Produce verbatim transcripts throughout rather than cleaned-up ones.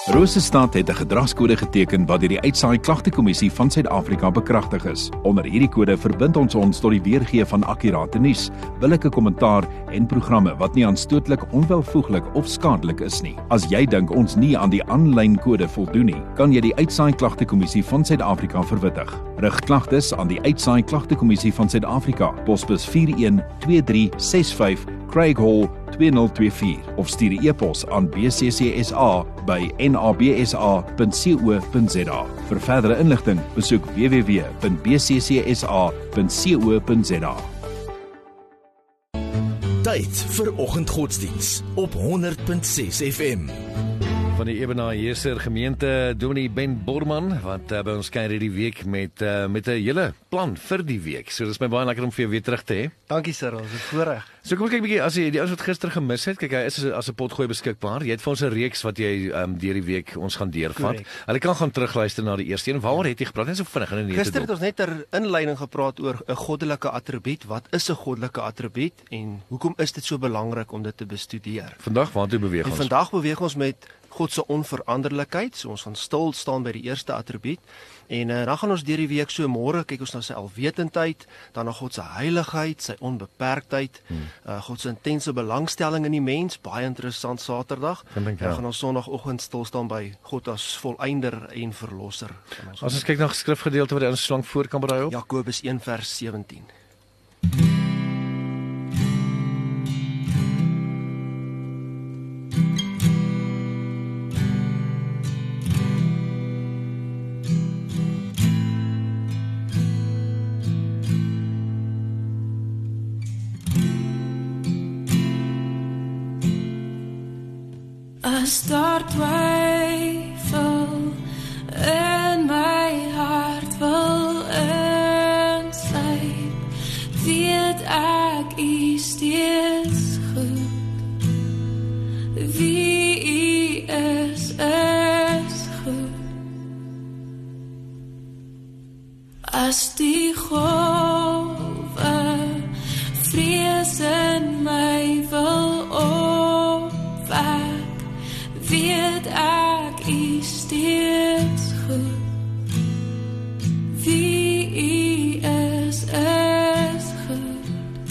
Rosestad het 'n gedragskode geteken wat deur die Uitsaai Klagtekommissie van Suid-Afrika bekragtig is. Onder hierdie kode verbind ons ons tot die weergee van akkurate nuus, billike kommentaar en programme wat nie aanstootlik, onwelvoeglik of skadelik is nie. As jy dink ons nie aan die aanlyn kode voldoen nie, kan jy die Uitsaai Klagtekommissie van Suid-Afrika verwittig. Rig klagtes aan die Uitsaai Klagtekommissie van Suid-Afrika, posbus vier een twee drie ses vyf, Craig Hall twee nul twee vier of stuur 'n e-pos aan b c c s a by n a b s a punt co punt z a. Vir verdere inligting, besoek w w w punt b c c s a punt co punt z a. Tyd vir oggendgodsdiens op honderd punt ses F M. Van die Ebenaar Heerser gemeente, Dominee Ben Borman, wat uh, by ons kuier hierdie week met uh, met 'n hele plan vir die week. So dis my baie lekker om vir jou weer terug te hê. Dankie Cyril, dis 'n voorreg. So kom ek kyk 'n bietjie, as jy die ouens wat gister gemis het, kyk hy is as 'n potgooi beskikbaar. Jy het vir ons 'n reeks wat jy um, deur die week ons gaan deurvat. Hulle kan gaan terugluister na die eerste een. Waaroor het jy gepraat? Net so vinnig in 'n neete. Gister het ons net ter inleiding gepraat oor 'n goddelike attribuut. Wat is 'n goddelike attribuut en hoekom is dit so belangrik om dit te bestudeer? Vandag waartoe beweeg ons? En vandag beweeg ons met God se onveranderlikheid. So ons gaan stil staan by die eerste attribuut. En uh, dan gaan ons deur die week, so môre kyk ons na sy alwetendheid, dan na God se heiligheid, sy onbeperktheid, hmm. uh, God se intense belangstelling in die mens, baie interessant Saterdag. Dan ja. gaan ons Sondagoggend stil staan by God as volëinder en verlosser. As ons kyk na skrifgedeelte wat ons slank voor kan braai op. Jakobus een vers sewentien. As daar twyfel in my hart wil insluip, weet ek U steeds goed. Wie U is, is goed. As die golwe vrees in my wil opwek, weet ek U steeds goed. Wie U is, is goed.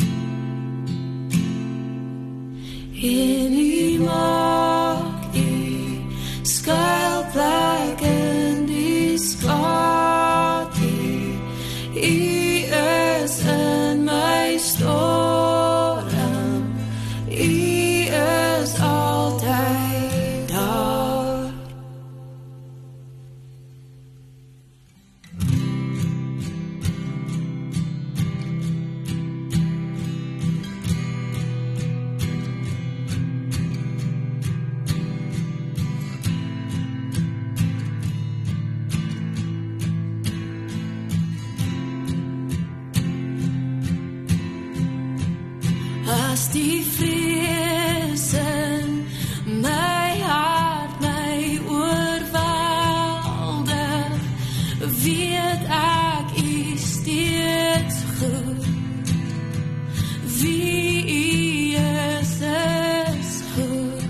En U maak U skuilplek in die skadu. U is in my storm. U is altyd daar. As die vrees in my hart my oorweldig, weet ek U steeds goed. Wie U is, is goed.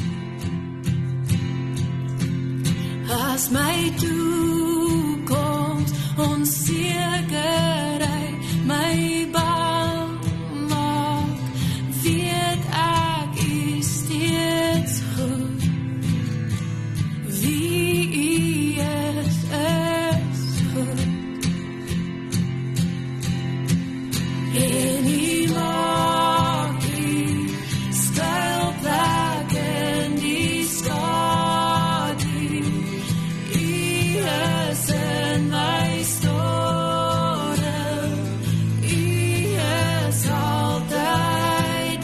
As my toekoms onsekerheid my bang maak, weet ek U steeds goed. Wie U is, is goed. En U maak U skuilplek in die skadu. U is in my storm. U is altyd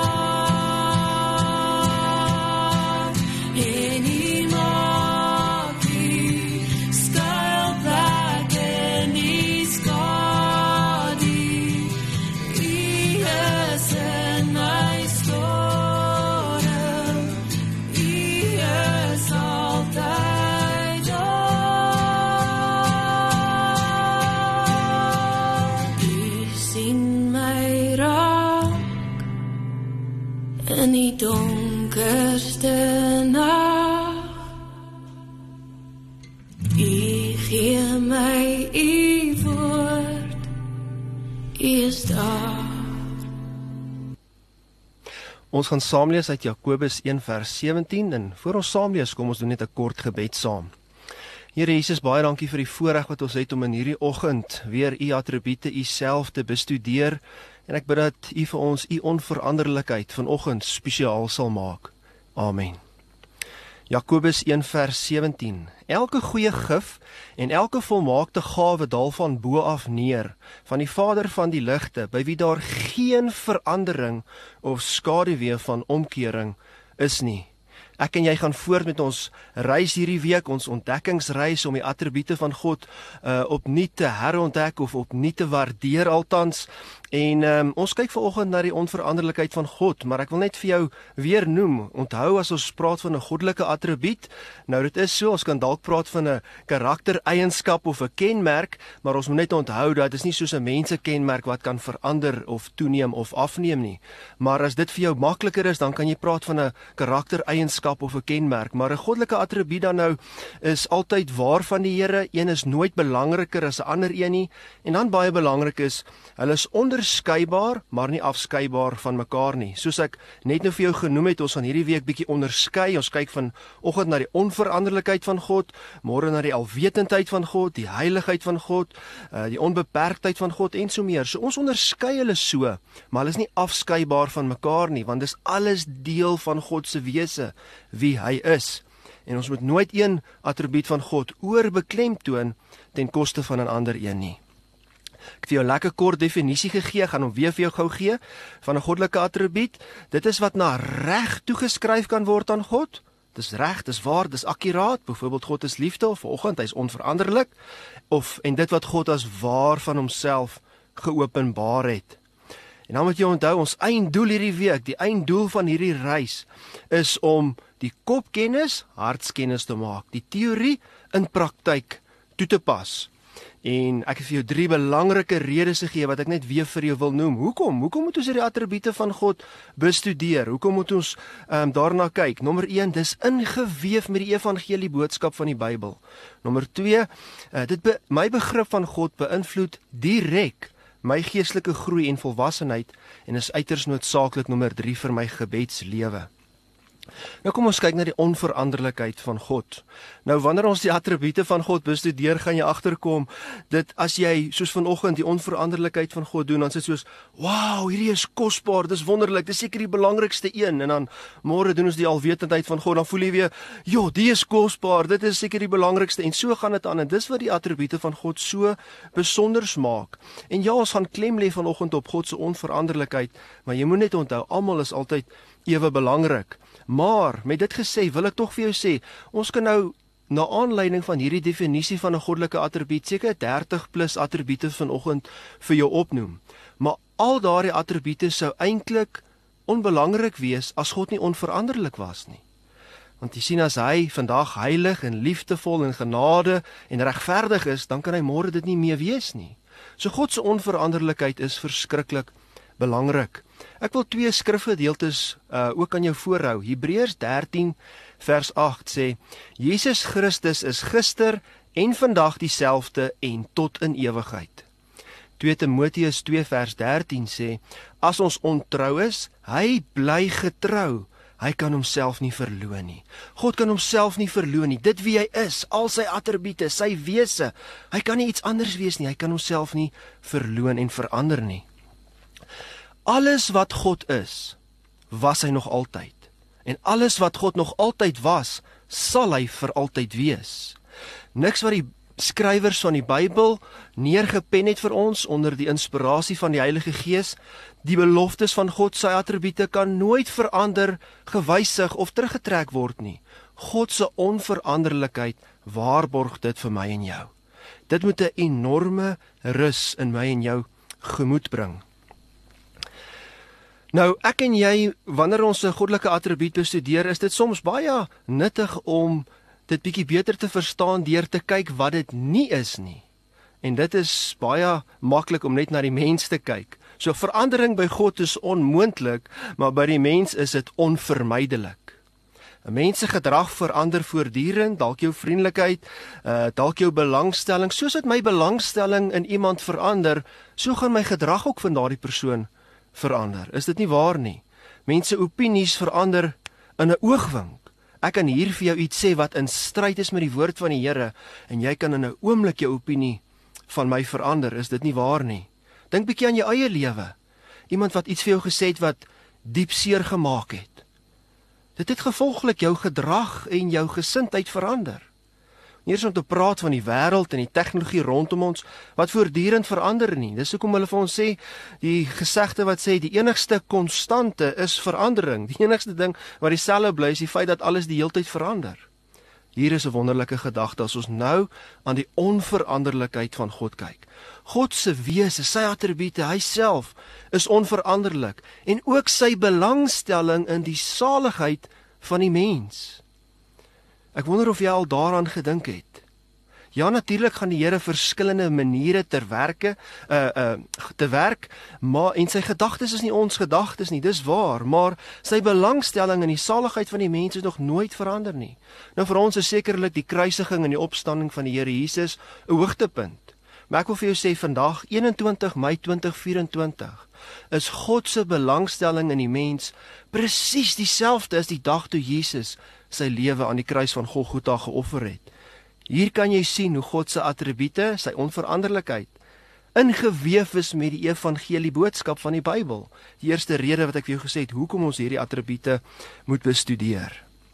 daar. En U maak U skuilplek in die skadu. U is in my storm. U is altyd daar. U sien my raak in die donkerste nag. is daar. Ons gaan saam lees uit Jakobus een vers sewentien en voor ons saam lees, kom ons doen net 'n kort gebed saam. Here Jesus, baie dankie vir die voorreg wat ons het om in hierdie oggend weer u attribute, u self te bestudeer en ek bid dat u vir ons u onveranderlikheid vanoggend spesiaal sal maak. Amen. Jakobus een vers sewentien. Elke goeie gif en elke volmaakte gawe daal van bo af neer, van die Vader van die ligte, by wie daar geen verandering of skaduwee van omkering is nie. Ek en jy gaan voort met ons reis hierdie week, ons ontdekkingsreis om die attribute van God uh, opnuut te herontdek of opnuut te waardeer althans. En um, ons kyk vanoggend na die onveranderlikheid van God, maar ek wil net vir jou weer noem, onthou as ons praat van 'n goddelike attribuut, nou dit is so, ons kan dalk praat van 'n karaktereienskap of 'n kenmerk, maar ons moet net onthou dat dit is nie soos 'n mensekenmerk wat kan verander of toeneem of afneem nie. Maar as dit vir jou makliker is, dan kan jy praat van 'n karaktereienskap of 'n kenmerk, maar 'n goddelike attribuut dan nou is altyd waar van die Here, een is nooit belangriker as 'n ander een nie, en dan baie belangrik is, hulle is onderskeibaar, maar nie afskeibaar van mekaar nie. Soos ek net nou vir jou genoem het, ons gaan hierdie week bietjie onderskei, ons kyk vanoggend na die onveranderlikheid van God, môre na die alwetendheid van God, die heiligheid van God, die onbeperktheid van God en so meer. So ons onderskei hulle so, maar hulle is nie afskeibaar van mekaar nie, want dis alles deel van God se wese, wie hy is. En ons moet nooit een attribuut van God oorbeklemtoon ten koste van 'n ander een nie. Ek het vir jou 'n lekker kort definisie gegee, gaan hom weer vir jou gou gee, van 'n goddelike attribuut. Dit is wat na reg toegeskryf kan word aan God. Dis reg, dis waar, dis akkuraat. Byvoorbeeld God is liefde, of vanoggend hy is onveranderlik, of en dit wat God as waar van homself geopenbaar het. En dan moet jy onthou, ons einddoel hierdie week, die einddoel van hierdie reis, is om die kopkennis hartskennis te maak, die teorie in praktyk toe te pas. En ek het vir jou drie belangrike redes gegee wat ek net weer vir jou wil noem. Hoekom? Hoekom moet ons hierdie attribute van God bestudeer? Hoekom moet ons um, daarna kyk? Nommer een, dis ingeweef met die evangelie boodskap van die Bybel. Nommer twee, uh, dit be, my begrip van God beïnvloed direk my geestelike groei en volwassenheid en is uiters noodsaaklik nommer drie vir my gebedslewe. Nou kom ons kyk na die onveranderlikheid van God. Nou wanneer ons die attribute van God bestudeer, gaan jy agterkom, dit as jy soos vanoggend die onveranderlikheid van God doen, dan sê jy soos, wow, hierdie is kosbaar, dis wonderlik, dis seker die belangrikste een, en dan môre doen ons die alwetendheid van God, dan voel jy weer, joh, die is kosbaar, dit is seker die belangrikste, en so gaan dit aan, en dis wat die attribute van God so besonders maak. En ja, ons gaan klem lê vanoggend op God se onveranderlikheid, maar jy moet net onthou, almal is altyd ewe belangrik. Maar, met dit gesê, wil ek tog vir jou sê, ons kan nou, na aanleiding van hierdie definisie van 'n goddelike attribuut, seker dertig plus attribute vanoggend vir jou opnoem. Maar al daardie attribute sou eintlik onbelangrik wees as God nie onveranderlik was nie. Want jy sien, as hy vandag heilig en liefdevol en genade en regverdig is, dan kan hy môre dit nie meer wees nie. So God se onveranderlikheid is verskriklik belangrik. Ek wil twee skrifgedeeltes uh, ook aan jou voorhou. Hebreërs dertien vers agt sê, Jesus Christus is gister en vandag dieselfde en tot in ewigheid. twee Timoteus twee vers dertien sê, as ons ontrou is, hy bly getrou. Hy kan homself nie verloon nie. God kan homself nie verloon nie. Dit wie hy is, al sy attribute, sy wese. Hy kan nie iets anders wees nie. Hy kan homself nie verloon en verander nie. Alles wat God is, was hy nog altyd. En alles wat God nog altyd was, sal hy vir altyd wees. Niks wat die skrywers van die Bybel neergepen het vir ons onder die inspirasie van die Heilige Gees, die beloftes van God, sy attribute kan nooit verander, gewysig of teruggetrek word nie. God se onveranderlikheid waarborg dit vir my en jou. Dit moet 'n enorme rus in my en jou gemoed bring. Nou, ek en jy, wanneer ons 'n goddelike attribuut bestudeer, is dit soms baie nuttig om dit bietjie beter te verstaan deur te kyk wat dit nie is nie. En dit is baie maklik om net na die mens te kyk. So verandering by God is onmoontlik, maar by die mens is dit onvermydelik. Mense gedrag verander voortdurend, dalk jou vriendelikheid, uh, dalk jou belangstelling. Soos dit my belangstelling in iemand verander, so gaan my gedrag ook van daardie persoon verander. Is dit nie waar nie? Mense opinies verander in 'n oogwink. Ek kan hier vir jou iets sê wat in stryd is met die woord van die Here, en jy kan in 'n oomblik jou opinie van my verander. Is dit nie waar nie? Dink bietjie aan jou eie lewe. Iemand wat iets vir jou gesê het wat diep seer gemaak het. Dit het gevolglik jou gedrag en jou gesindheid verander. Nie eens om te praat van die wêreld en die tegnologie rondom ons wat voortdurend verander nie. Dis hoekom hulle vir ons sê, die gesegde wat sê die enigste konstante is verandering. Die enigste ding wat dieselfde bly is die feit dat alles die heeltyd verander. Hier is 'n wonderlike gedagte as ons nou aan die onveranderlikheid van God kyk. God se wese, sy attribute, hy self is onveranderlik en ook sy belangstelling in die saligheid van die mens. Ek wonder of jy al daaraan gedink het. Ja, natuurlik gaan die Here verskillende maniere ter werke uh uh te werk, maar en sy gedagtes is nie ons gedagtes nie, dis waar, maar sy belangstelling in die saligheid van die mens is nog nooit verander nie. Nou vir ons is sekerlik die kruisiging en die opstanding van die Here Jesus 'n hoogtepunt. Maar ek wil vir jou sê vandag, eenentwintig Mei tweeduisend vyf-en-twintig, is God se belangstelling in die mens presies dieselfde as die dag toe Jesus sy lewe aan die kruis van Golgotha geoffer het. Hier kan jy sien hoe God se attribute, sy onveranderlikheid, ingeweef is met die evangelie boodskap van die Bybel. Die eerste rede wat ek vir jou gesê het, hoekom ons hierdie attribute moet bestudeer.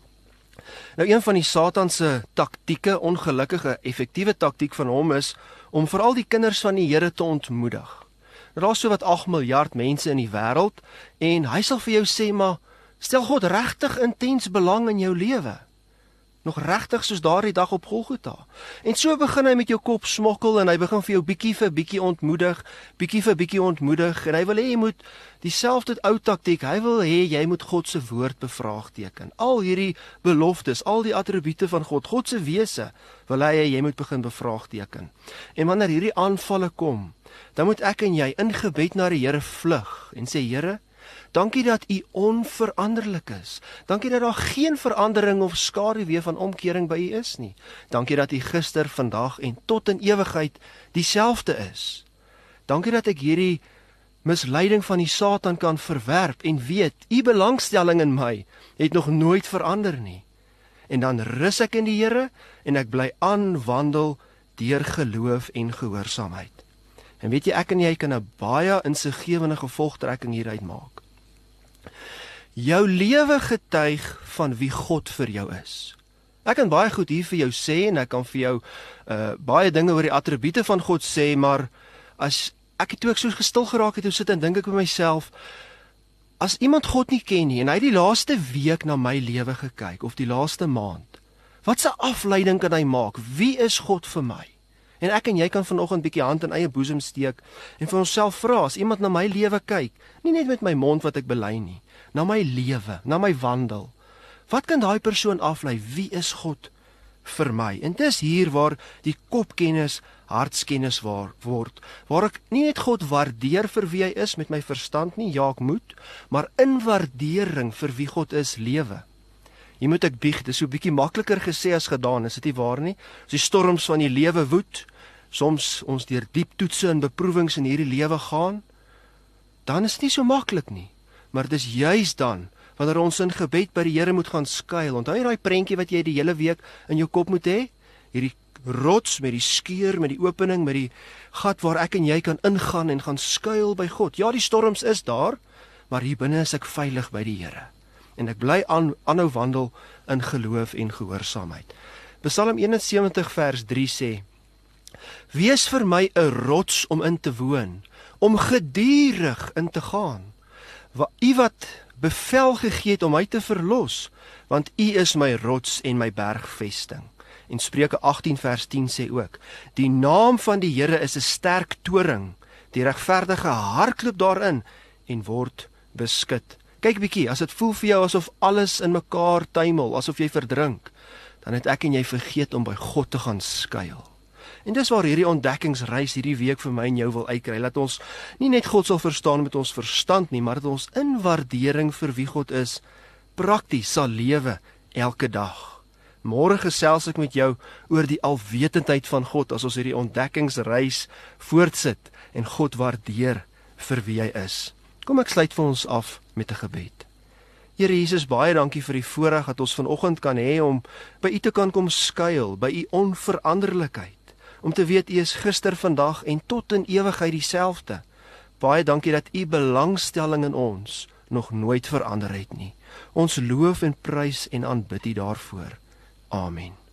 Nou een van die Satan se taktieke, ongelukkige, effektiewe taktiek van hom is om veral die kinders van die Here te ontmoedig. Daar is so wat agt miljard mense in die wêreld en hy sal vir jou sê, maar stel God regtig intens belang in jou lewe? Nog regtig soos daardie dag op Golgotha. En so begin hy met jou kop smokkel en hy begin vir jou bietjie vir bietjie ontmoedig, bietjie vir bietjie ontmoedig en hy wil hê jy moet dieselfde ou taktiek, hy wil hê jy moet God se woord bevraagteken. Al hierdie beloftes, al die attribute van God, God se wese, wil hy hê jy moet begin bevraagteken. En wanneer hierdie aanvalle kom, dan moet ek en jy in gebed na die Here vlug en sê, Here, dankie dat U onveranderlik is. Dankie dat daar geen verandering of skaduwee van omkering by U is nie. Dankie dat U gister, vandag en tot in ewigheid dieselfde is. Dankie dat ek hierdie misleiding van die Satan kan verwerp en weet, U belangstelling in my het nog nooit verander nie. En dan rus ek in die Here en ek bly aanwandel deur geloof en gehoorsaamheid. En weet jy, ek en jy kan 'n baie insiggewende gevolgtrekking hieruit maak. Jou lewe getuig van wie God vir jou is. Ek kan baie goed hier vir jou sê en ek kan vir jou uh, baie dinge oor die attribute van God sê, maar as ek toe ek so gestil geraak het, toe sit en dink ek by myself, as iemand God nie ken nie en hy die laaste week na my lewe gekyk of die laaste maand, wat 'n afleiding kan hy maak? Wie is God vir my? En ek en jy kan vanoggend bietjie hand in eie boesem steek en vir onsself vra, as iemand na my lewe kyk, nie net met my mond wat ek bely nie, na my lewe, na my wandel, wat kan daai persoon aflei? Wie is God vir my? En dis hier waar die kopkennis hartskennis waar, word, waar ek nie net God waardeer vir wie hy is met my verstand nie, ja ek moet, maar in waardering vir wie God is, lewe. Hier moet ek bieg, dis so bietjie makliker gesê as gedaan, is dit nie waar nie? As die storms van die lewe woed, soms ons deur diep toetse en beproewings in hierdie lewe gaan, dan is dit nie so maklik nie. Maar dit is juis dan, wanneer ons in gebed by die Here moet gaan skuil. Onthou jy daai prentjie wat jy die hele week in jou kop moet hê? Hierdie rots met die skeur, met die opening, met die gat waar ek en jy kan ingaan en gaan skuil by God. Ja, die storms is daar, maar hier binne is ek veilig by die Here. En ek bly aan aanhou wandel in geloof en gehoorsaamheid. Psalm eenensewentig vers drie sê: Wees vir my 'n rots om in te woon, om gedurig in te gaan. U wat bevel gegee het om my te verlos, want U is my rots en my bergvesting. En Spreuke agttien vers tien sê ook: Die naam van die Here is 'n sterk toring, die regverdige hardloop daarin en word beskud. Kyk bietjie, as dit voel vir jou asof alles in mekaar tuimel, asof jy verdrink, dan het ek en jy vergeet om by God te gaan skuil. En dis waar hierdie ontdekkingsreis hierdie week vir my en jou wil uitkry, dat ons nie net God sal verstaan met ons verstand nie, maar dat ons in waardering vir wie God is, prakties sal lewe elke dag. Môre gesels ek met jou oor die alwetendheid van God as ons hierdie ontdekkingsreis voortsit en God waardeer vir wie hy is. Kom ek sluit vir ons af met 'n gebed. Here Jesus, baie dankie vir die voorreg dat ons vanoggend kan hê om by U te kan kom skuil, by U onveranderlikheid, om te weet U is gister, vandag en tot in ewigheid dieselfde. Baie dankie dat U belangstelling in ons nog nooit verander het nie. Ons loof en prys en aanbid U daarvoor. Amen.